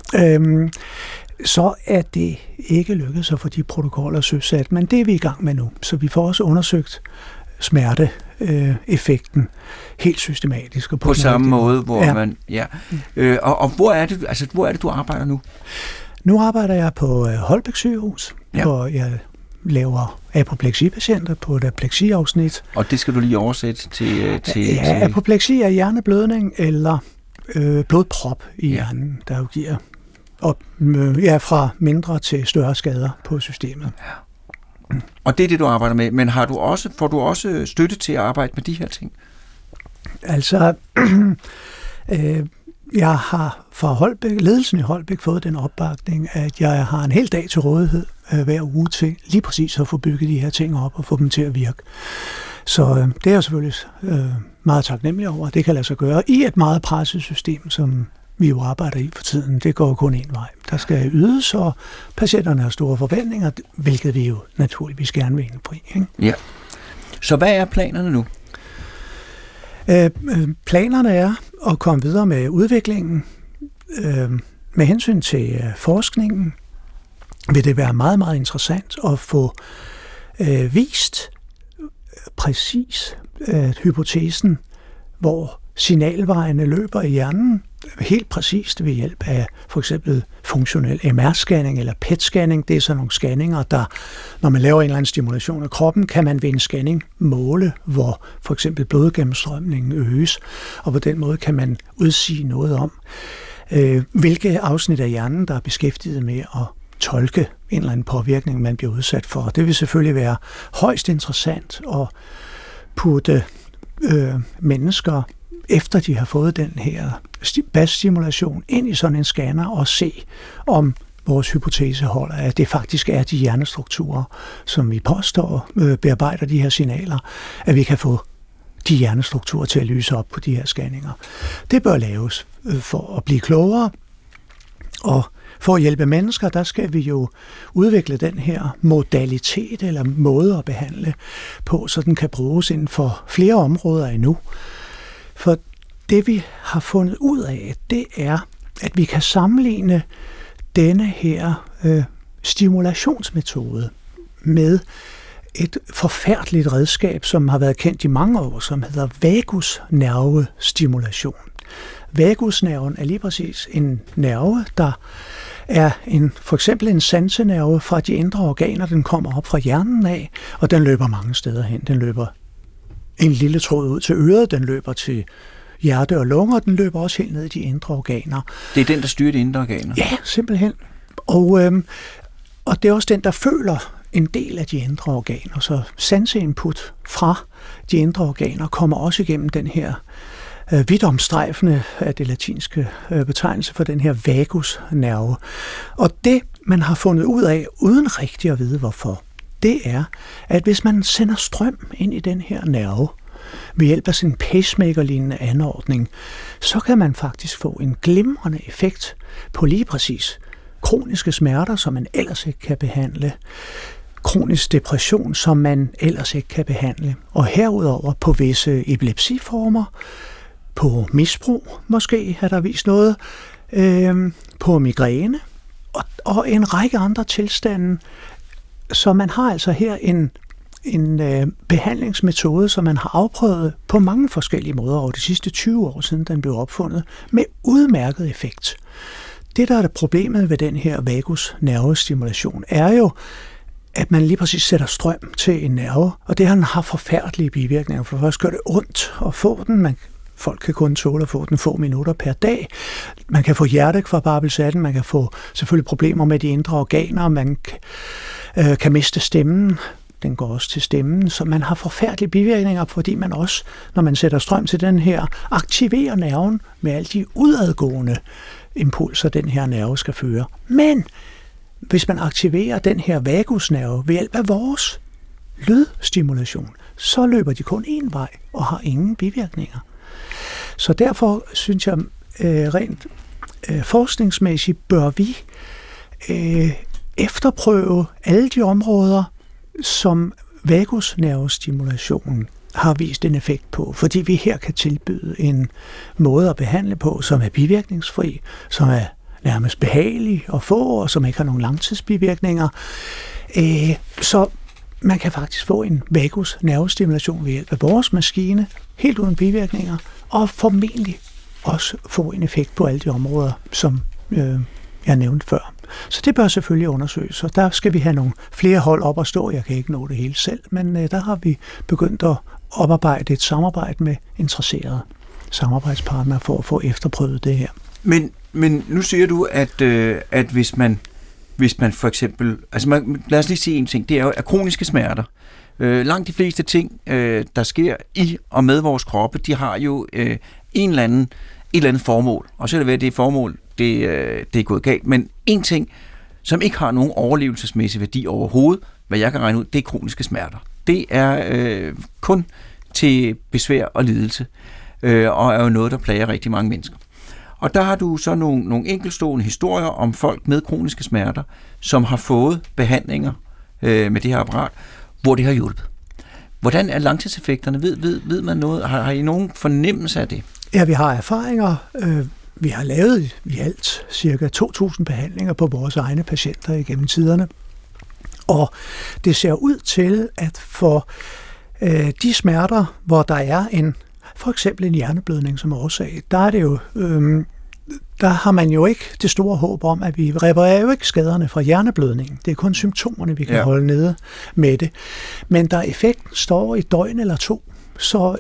Så er det ikke lykkedes at få de protokoller søsat, men det er vi i gang med nu. Så vi får også undersøgt smerte effekten helt systematisk. Og på samme måde, hvor man... Ja. Og hvor er det, du arbejder nu? Nu arbejder jeg på Holbæk Sygehus, hvor jeg laver apopleksipatienter på et apopleksiafsnit. Og det skal du lige oversætte til... Apopleksi er hjerneblødning eller blodprop i hjernen, der jo giver fra mindre til større skader på systemet. Ja. Og det er det, du arbejder med. Men får du også støtte til at arbejde med de her ting? Altså, jeg har fra ledelsen i Holbæk fået den opbakning, at jeg har en hel dag til rådighed hver uge til lige præcis at få bygget de her ting op og få dem til at virke. Så det er jeg selvfølgelig meget taknemmelig over. Det kan lade sig gøre i et meget presset system, som vi jo arbejder i for tiden. Det går kun en vej. Der skal ydes, og patienterne har store forventninger, hvilket vi jo naturligvis gerne vil indfri. Ikke? Ja. Så hvad er planerne nu? Planerne er at komme videre med udviklingen. Med hensyn til forskningen vil det være meget, meget interessant at få vist præcis hypotesen, hvor signalvejene løber i hjernen, helt præcist ved hjælp af for eksempel funktionel MR-scanning eller PET-scanning. Det er sådan nogle scanninger, der, når man laver en eller anden stimulation af kroppen, kan man ved en scanning måle, hvor for eksempel blodgennemstrømningen øges, og på den måde kan man udsige noget om, hvilke afsnit af hjernen, der er beskæftiget med at tolke en eller anden påvirkning, man bliver udsat for. Det vil selvfølgelig være højst interessant at putte mennesker, efter de har fået den her basstimulation, ind i sådan en scanner og se, om vores hypotese holder, at det faktisk er de hjernestrukturer, som vi påstår bearbejder de her signaler, at vi kan få de hjernestrukturer til at lyse op på de her scanninger. Det bør laves for at blive klogere, og for at hjælpe mennesker, der skal vi jo udvikle den her modalitet eller måde at behandle på, så den kan bruges inden for flere områder endnu. For det vi har fundet ud af, det er, at vi kan sammenligne denne her stimulationsmetode med et forfærdeligt redskab, som har været kendt i mange år, som hedder vagusnervestimulation. Vagusnerven er lige præcis en nerve, der er for eksempel en sansenerve fra de indre organer. Den kommer op fra hjernen af, og den løber mange steder hen. Den løber en lille tråd ud til øret, den løber til hjerte og lunger, og den løber også helt ned i de indre organer. Det er den, der styrer de indre organer? Ja, simpelthen. Og det er også den, der føler en del af de indre organer. Så sanseinput fra de indre organer kommer også igennem den her vidomstrejfende af det latinske betegnelse for den her vagusnerve. Og det, man har fundet ud af, uden rigtig at vide hvorfor, det er, at hvis man sender strøm ind i den her nerve, ved hjælp af sådan en pacemaker-lignende anordning, så kan man faktisk få en glimrende effekt på lige præcis kroniske smerter, som man ellers ikke kan behandle, kronisk depression, som man ellers ikke kan behandle, og herudover på visse epilepsiformer, på misbrug måske har der vist noget, på migræne og en række andre tilstande. Så man har altså her en behandlingsmetode, som man har afprøvet på mange forskellige måder over de sidste 20 år siden den blev opfundet, med udmærket effekt. Det, der er det problemet ved den her vagusnervestimulation, er jo, at man lige præcis sætter strøm til en nerve, og det har forfærdelige bivirkninger. For først gør det ondt at få den. Folk kan kun tåle at få den få minutter per dag. Man kan få hjertekvababbelse af den, man kan få selvfølgelig problemer med de indre organer, man kan miste stemmen. Den går også til stemmen, så man har forfærdelige bivirkninger, fordi man også, når man sætter strøm til den her, aktiverer nerven med alle de udadgående impulser, den her nerve skal føre. Men hvis man aktiverer den her vagusnerve ved hjælp af vores lydstimulation, så løber de kun én vej og har ingen bivirkninger. Så derfor synes jeg, rent forskningsmæssigt bør vi efterprøve alle de områder, som vagusnervestimulationen har vist en effekt på, fordi vi her kan tilbyde en måde at behandle på, som er bivirkningsfri, som er nærmest behagelig at få, og som ikke har nogen langtidsbivirkninger. Så man kan faktisk få en vagus nervestimulation ved hjælp af vores maskine, helt uden bivirkninger, og formentlig også få en effekt på alle de områder, som jeg nævnte før. Så det bør selvfølgelig undersøges, og der skal vi have nogle flere hold op at stå. Jeg kan ikke nå det hele selv, men der har vi begyndt at oparbejde et samarbejde med interesserede samarbejdspartnere for at få efterprøvet det her. Men nu siger du, at hvis man for eksempel... Altså lad os lige sige en ting. Det er jo at kroniske smerter. Langt de fleste ting, der sker i og med vores kroppe, de har jo et eller andet formål. Og så er det ved, at det formål, det er gået galt. Men en ting, som ikke har nogen overlevelsesmæssig værdi overhovedet, hvad jeg kan regne ud, det er kroniske smerter. Det er kun til besvær og lidelse, og er jo noget, der plager rigtig mange mennesker. Og der har du så nogle enkeltstående historier om folk med kroniske smerter, som har fået behandlinger med det her apparat, hvor det har hjulpet. Hvordan er langtidseffekterne? Ved man noget? Har I nogen fornemmelse af det? Ja, vi har erfaringer. Vi har lavet i alt ca. 2.000 behandlinger på vores egne patienter igennem tiderne. Og det ser ud til, at for de smerter, hvor der er for eksempel en hjerneblødning som årsag, der er det jo... Der har man jo ikke det store håb om, at vi reparerer jo ikke skaderne fra hjerneblødningen. Det er kun symptomerne, vi kan holde nede med det. Men da effekten står i et døgn eller 2, så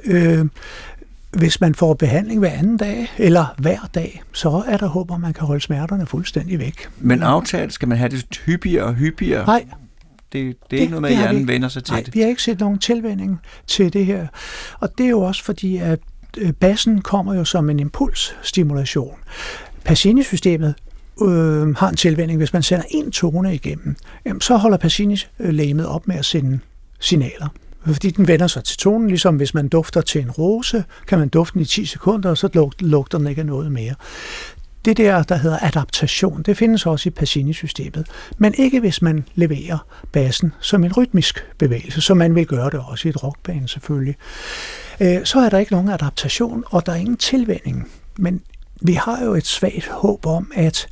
hvis man får behandling hver anden dag eller hver dag, så er der håb om, at man kan holde smerterne fuldstændig væk. Men aftalt, skal man have det hyppigere og hyppigere? Nej. Det er ikke noget med, at hjernen vender sig til det? Nej, vi har ikke set nogen tilvænning til det her. Og det er jo også fordi, at bassen kommer jo som en impulsstimulation. Pacini-systemet har en tilvænning. Hvis man sender en tone igennem, så holder Pacini-legemet op med at sende signaler. Fordi den vender sig til tonen, ligesom hvis man dufter til en rose, kan man dufte den i 10 sekunder, og så lugter den ikke af noget mere. Det der hedder adaptation, det findes også i Pacini-systemet, men ikke hvis man leverer bassen som en rytmisk bevægelse, så man vil gøre det også i et rockband selvfølgelig. Så er der ikke nogen adaptation, og der er ingen tilvænning. Men vi har jo et svagt håb om, at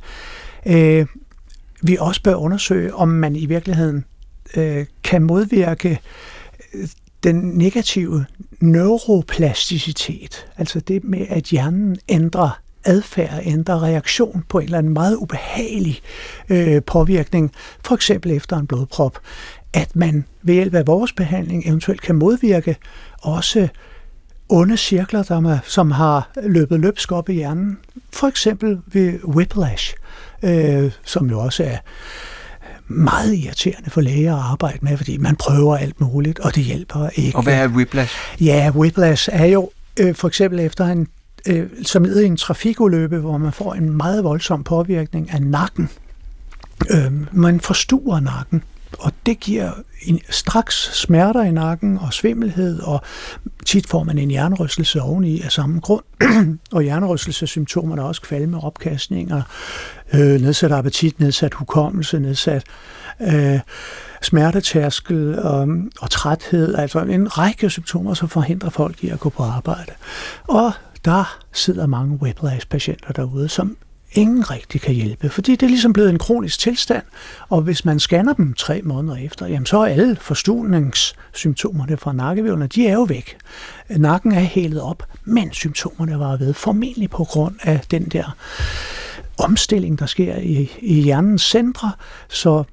vi også bør undersøge, om man i virkeligheden kan modvirke den negative neuroplasticitet, altså det med, at hjernen ændrer adfærd, ændrer reaktion på en eller anden meget ubehagelig påvirkning, for eksempel efter en blodprop, at man ved hjælp af vores behandling eventuelt kan modvirke også onde cirkler, som har løbet løbsk op i hjernen, for eksempel ved whiplash, som jo også er meget irriterende for læger at arbejde med, fordi man prøver alt muligt, og det hjælper ikke. Og hvad er whiplash? Ja, whiplash er jo for eksempel efter som led i en trafikulykke, hvor man får en meget voldsom påvirkning af nakken. Man forstuer nakken, og det giver straks smerter i nakken og svimmelhed, og tit får man en hjernerystelse oveni af samme grund. Og hjernerystelsessymptomerne er også kvalme, opkastninger, nedsat appetit, nedsat hukommelse, nedsat smertetærskel og træthed, altså en række symptomer, som forhindrer folk i at gå på arbejde. Og der sidder mange whiplash-patienter derude, som ingen rigtig kan hjælpe, fordi det er ligesom blevet en kronisk tilstand, og hvis man scanner dem 3 måneder efter, jamen så er alle forstulningssymptomerne fra nakkehvirvlerne, de er jo væk. Nakken er hælet op, men symptomerne var ved, formentlig på grund af den der omstilling, der sker i hjernens centre, så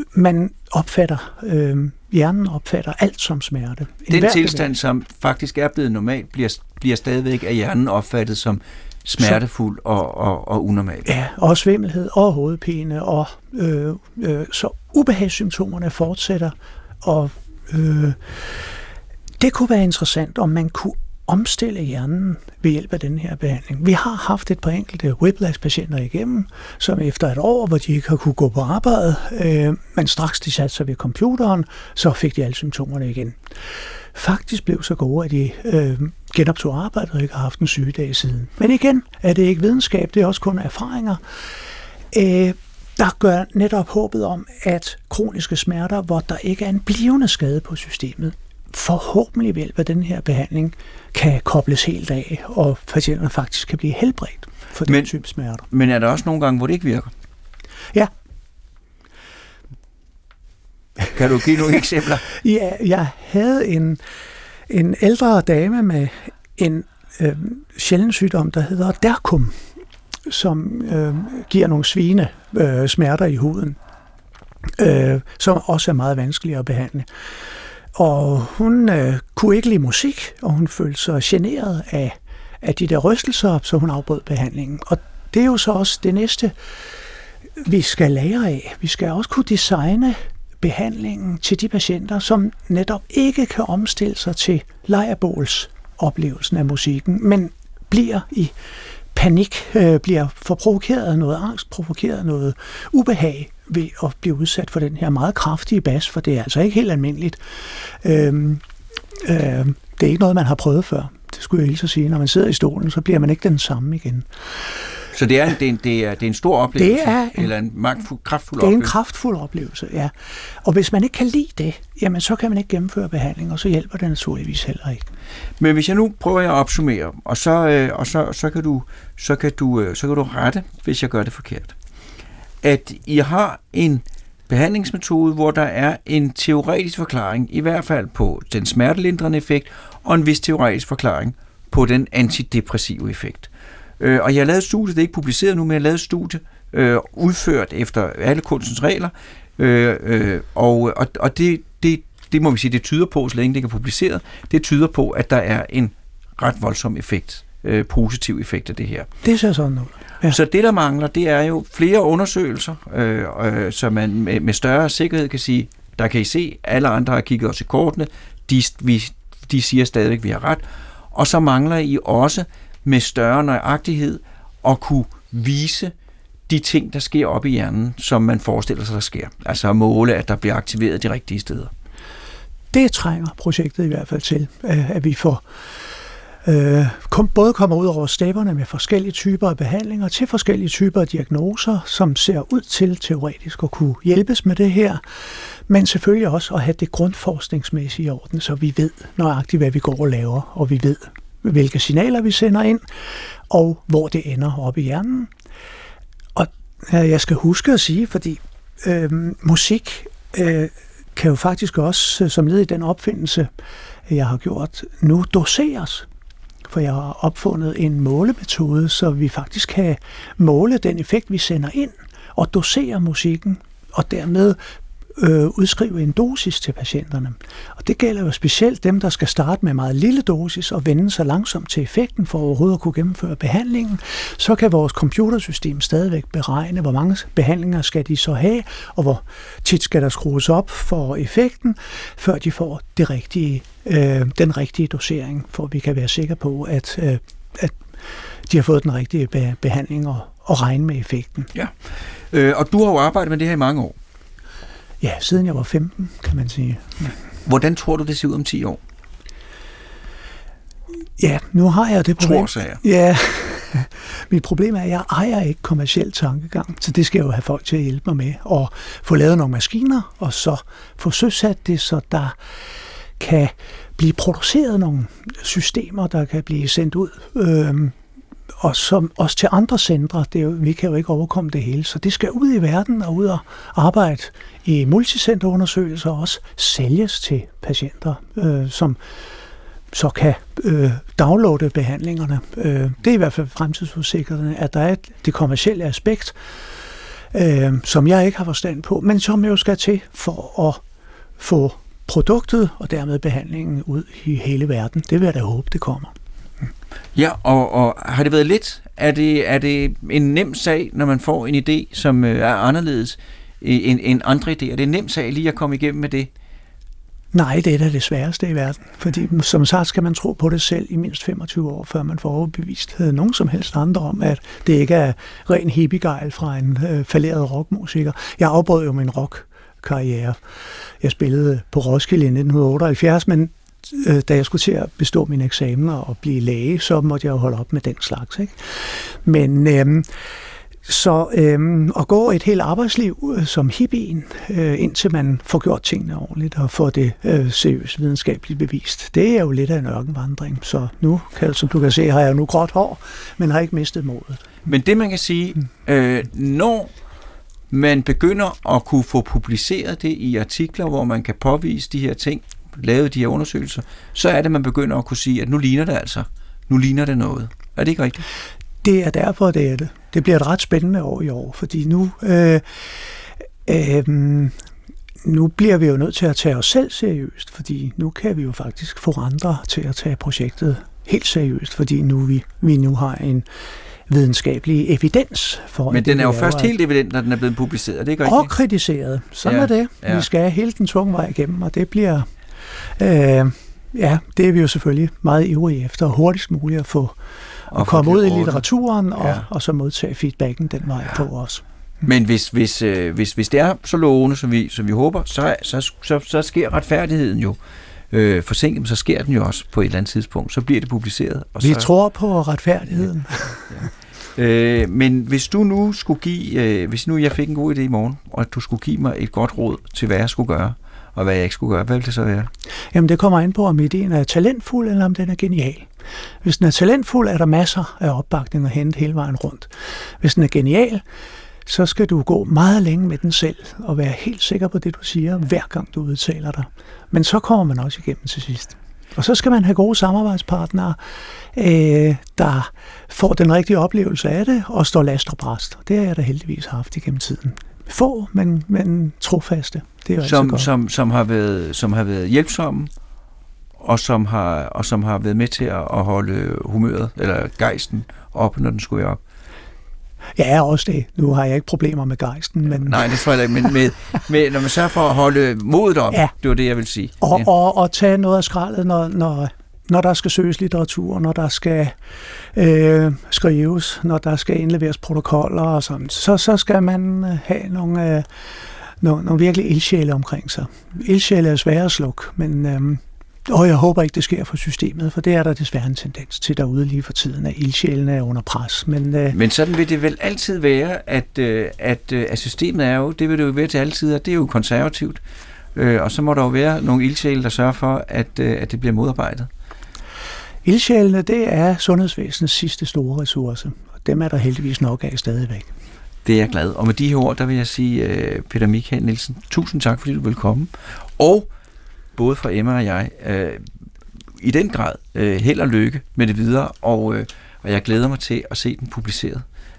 hjernen opfatter alt som smerte. Den tilstand, som faktisk er blevet normal, bliver stadigvæk af hjernen opfattet som smertefuld og unormal. Ja, og svimmelhed og hovedpine, og så ubehagssymptomerne fortsætter, og det kunne være interessant, om man kunne omstille hjernen ved hjælp af den her behandling. Vi har haft et par enkelte whiplash-patienter igennem, som efter et år, hvor de ikke har kunne gå på arbejde, men straks de satte sig ved computeren, så fik de alle symptomerne igen. Faktisk blev så gode, at de genoptog arbejdet og ikke har haft en sygedag siden. Men igen er det ikke videnskab, det er også kun erfaringer. Der gør netop håbet om, at kroniske smerter, hvor der ikke er en blivende skade på systemet, forhåbentlig ved hjælp af den her behandling, kan kobles helt af, og patienterne faktisk kan blive helbredt for den type smerter. Men er der også nogle gange, hvor det ikke virker? Ja. Kan du give nogle eksempler? Ja, jeg havde en ældre dame med en sjælden sygdom, der hedder derkum, som giver nogle svine smerter i huden, som også er meget vanskelige at behandle. Og hun kunne ikke lide musik, og hun følte sig generet af de der rystelser, så hun afbrød behandlingen. Og det er jo så også det næste, vi skal lære af. Vi skal også kunne designe behandlingen til de patienter, som netop ikke kan omstille sig til lejrbålsoplevelsen af musikken, men bliver i panik, bliver provokeret af noget angst, provokeret af noget ubehag ved at blive udsat for den her meget kraftige bas, for det er altså ikke helt almindeligt. Det er ikke noget, man har prøvet før. Det skulle jeg hilse at sige. Når man sidder i stolen, så bliver man ikke den samme igen. Så det er en stor oplevelse? Eller en kraftfuld oplevelse? Det er en kraftfuld oplevelse, ja. Og hvis man ikke kan lide det, jamen så kan man ikke gennemføre behandling, og så hjælper det naturligvis heller ikke. Men hvis jeg nu prøver at opsummere, og så kan du rette, hvis jeg gør det forkert. At I har en behandlingsmetode, hvor der er en teoretisk forklaring, i hvert fald på den smertelindrende effekt, og en vis teoretisk forklaring på den antidepressive effekt. Og jeg har lavet et studie, det er ikke publiceret nu, men jeg har lavet et studie udført efter alle kunstens regler, og det må vi sige, det tyder på, så længe det ikke er publiceret, det tyder på, at der er en ret voldsom effekt, positiv effekt af det her. Det ser sådan ud. Ja. Så det, der mangler, det er jo flere undersøgelser, så man med større sikkerhed kan sige, der kan I se, alle andre har kigget os i kortene, de siger stadigvæk, at vi har ret, og så mangler I også med større nøjagtighed at kunne vise de ting, der sker op i hjernen, som man forestiller sig, der sker. Altså at måle, at der bliver aktiveret de rigtige steder. Det trænger projektet i hvert fald til, at vi får både kommer ud over stepperne med forskellige typer af behandlinger til forskellige typer af diagnoser, som ser ud til teoretisk at kunne hjælpes med det her, men selvfølgelig også at have det grundforskningsmæssige i orden, så vi ved nøjagtigt, hvad vi går og laver, og vi ved, hvilke signaler vi sender ind, og hvor det ender op i hjernen. Og jeg skal huske at sige, fordi musik kan jo faktisk også, som led i den opfindelse, jeg har gjort, nu doseres. For jeg har opfundet en målemetode, så vi faktisk kan måle den effekt, vi sender ind, og dosere musikken, og dermed udskrive en dosis til patienterne. Og det gælder jo specielt dem, der skal starte med meget lille dosis og vende sig langsomt til effekten for overhovedet at kunne gennemføre behandlingen. Så kan vores computersystem stadigvæk beregne, hvor mange behandlinger skal de så have, og hvor tit skal der skrues op for effekten, før de får den rigtige dosering, for vi kan være sikre på, at de har fået den rigtige behandling og regne med effekten. Ja. Og du har jo arbejdet med det her i mange år. Ja, siden jeg var 15, kan man sige. Ja. Hvordan tror du, det ser ud om 10 år? Ja, nu har jeg det problem. Tror, sagde jeg. Ja, mit problem er, at jeg ejer ikke kommerciel tankegang, så det skal jeg jo have folk til at hjælpe mig med, og få lavet nogle maskiner, og så få søsat det, så der kan blive produceret nogle systemer, der kan blive sendt ud, og som også til andre centre. Vi kan jo ikke overkomme det hele, så det skal ud i verden og ud og arbejde i multicenterundersøgelser og også sælges til patienter, som så kan downloade behandlingerne. Det er i hvert fald fremtidsudsigterne, at der er det kommercielle aspekt, som jeg ikke har forstand på, men som jo skal til for at få produktet og dermed behandlingen ud i hele verden. Det vil jeg da håbe, det kommer. Ja, og har det været let? Er det en nem sag, når man får en idé, som er anderledes end andre idéer? Er det en nem sag lige at komme igennem med det? Nej, det er da det sværeste i verden. Fordi som sagt skal man tro på det selv i mindst 25 år, før man får overbevist nogen som helst andre om, at det ikke er ren hippiegejl fra en falderet rockmusiker. Jeg afbrød jo min rockkarriere. Jeg spillede på Roskilde i 1978, men da jeg skulle til at bestå mine eksamener og blive læge, så måtte jeg jo holde op med den slags. Ikke? Men at gå et helt arbejdsliv som hippien, indtil man får gjort tingene ordentligt og får det seriøst videnskabeligt bevist, det er jo lidt af en ørkenvandring. Så nu, som du kan se, har jeg nu gråt hår, men har ikke mistet modet. Men det man kan sige, når man begynder at kunne få publiceret det i artikler, hvor man kan påvise de her ting, lave de her undersøgelser, så er det, man begynder at kunne sige, at nu ligner det altså. Nu ligner det noget. Er det ikke rigtigt? Det er derfor, det er det. Det bliver et ret spændende år i år, fordi nu bliver vi jo nødt til at tage os selv seriøst, fordi nu kan vi jo faktisk få andre til at tage projektet helt seriøst, fordi vi nu har en videnskabelig evidens for. Men den er jo først helt evident, når den er blevet publiceret, det er ikke rigtigt? Og kritiseret. Sådan er det. Ja. Vi skal hele den tunge vej igennem, og det bliver... det er vi jo selvfølgelig meget ivrige efter, hurtigst muligt at få at komme ud i litteraturen, og så modtage feedbacken den vej på os. Men hvis det er så lovende, som vi håber, så sker retfærdigheden jo forsinket, men så sker den jo også på et eller andet tidspunkt. Så bliver det publiceret. Og vi tror på retfærdigheden. Men hvis du nu skulle give, hvis nu jeg fik en god idé i morgen, og du skulle give mig et godt råd til, hvad jeg skulle gøre, og hvad jeg ikke skulle gøre, hvad vil det så være? Jamen, det kommer ind på, om ideen er talentfuld, eller om den er genial. Hvis den er talentfuld, er der masser af opbakning at hente hele vejen rundt. Hvis den er genial, så skal du gå meget længe med den selv, og være helt sikker på det, du siger, hver gang du udtaler dig. Men så kommer man også igennem til sidst. Og så skal man have gode samarbejdspartnere, der får den rigtige oplevelse af det, og står last og brast. Det har jeg da heldigvis haft igennem tiden. Få, men trofaste. Det er jo som har været hjælpsomme, og som har været med til at holde humøret, eller gejsten op, når den skulle op. Ja, også det. Nu har jeg ikke problemer med gejsten. Men... Nej, det tror jeg ikke, men med, når man sørger for at holde modet op, det var det, jeg vil sige. Og tage noget af skraldet, når der skal søges litteratur, når der skal skrives, når der skal indleveres protokoller og sådan, så skal man have nogle virkelig ildsjæle omkring sig. Ildsjæle er svære at slukke, men jeg håber ikke, det sker for systemet, for det er der desværre en tendens til derude lige for tiden, at ildsjælene er under pres. Men sådan vil det vel altid være, at systemet er jo, det vil det jo være til altid, og det er jo konservativt. Og så må der jo være nogle ildsjæle, der sørger for, at det bliver modarbejdet. Ildsjælene, det er sundhedsvæsenets sidste store ressource, og dem er der heldigvis nok af stadigvæk. Det er jeg glad. Og med de her ord, der vil jeg sige, Peter Michael Nielsen, tusind tak, fordi du vil komme. Og både fra Emma og jeg, i den grad held og lykke med det videre, og jeg glæder mig til at se den publiceret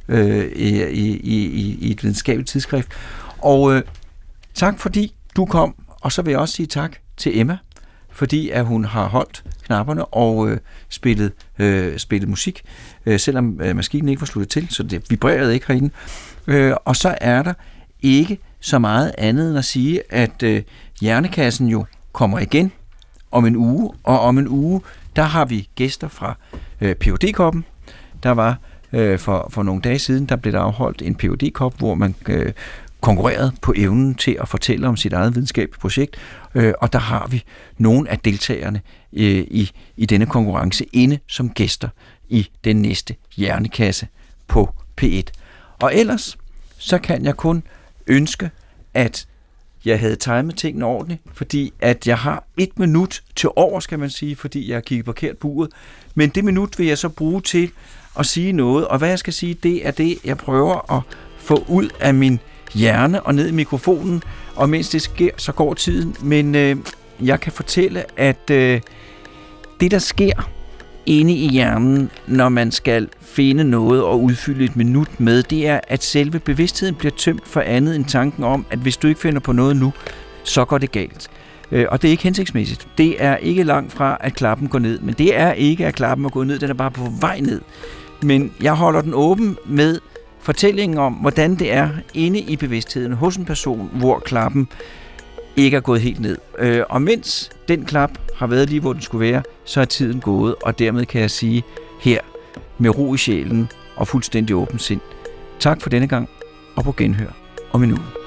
i et videnskabeligt tidsskrift. Og tak fordi du kom, og så vil jeg også sige tak til Emma, fordi at hun har holdt knapperne og spillet musik, selvom maskinen ikke var sluttet til, så det vibrerede ikke herinde. Og så er der ikke så meget andet end at sige, at Hjernekassen jo kommer igen om en uge, og om en uge, der har vi gæster fra Ph.D.-koppen. Der var for nogle dage siden, der blev der afholdt en Ph.D.-kop, hvor man konkurrerede på evnen til at fortælle om sit eget videnskabelige projekt, og der har vi nogle af deltagerne i denne konkurrence inde som gæster i den næste Hjernekasse på P1. Og ellers, så kan jeg kun ønske, at jeg havde timet tingene ordentligt, fordi at jeg har 1 minut til over, skal man sige, fordi jeg har kigget forkert på uret. Men det minut vil jeg så bruge til at sige noget, og hvad jeg skal sige, det er det, jeg prøver at få ud af min hjerne og ned i mikrofonen, og mens det sker, så går tiden. Men jeg kan fortælle, at det, der sker inde i hjernen, når man skal finde noget og udfylde et minut med, det er, at selve bevidstheden bliver tømt for andet end tanken om, at hvis du ikke finder på noget nu, så går det galt. Og det er ikke hensigtsmæssigt. Det er ikke langt fra, at klappen går ned, men det er ikke, at klappen er gået ned, den er bare på vej ned. Men jeg holder den åben med fortællingen om, hvordan det er inde i bevidstheden hos en person, hvor klappen ikke er gået helt ned. Og mens den klap har været lige, hvor den skulle være, så er tiden gået, og dermed kan jeg sige her med ro i sjælen og fuldstændig åben sind. Tak for denne gang, og på genhør om en uge.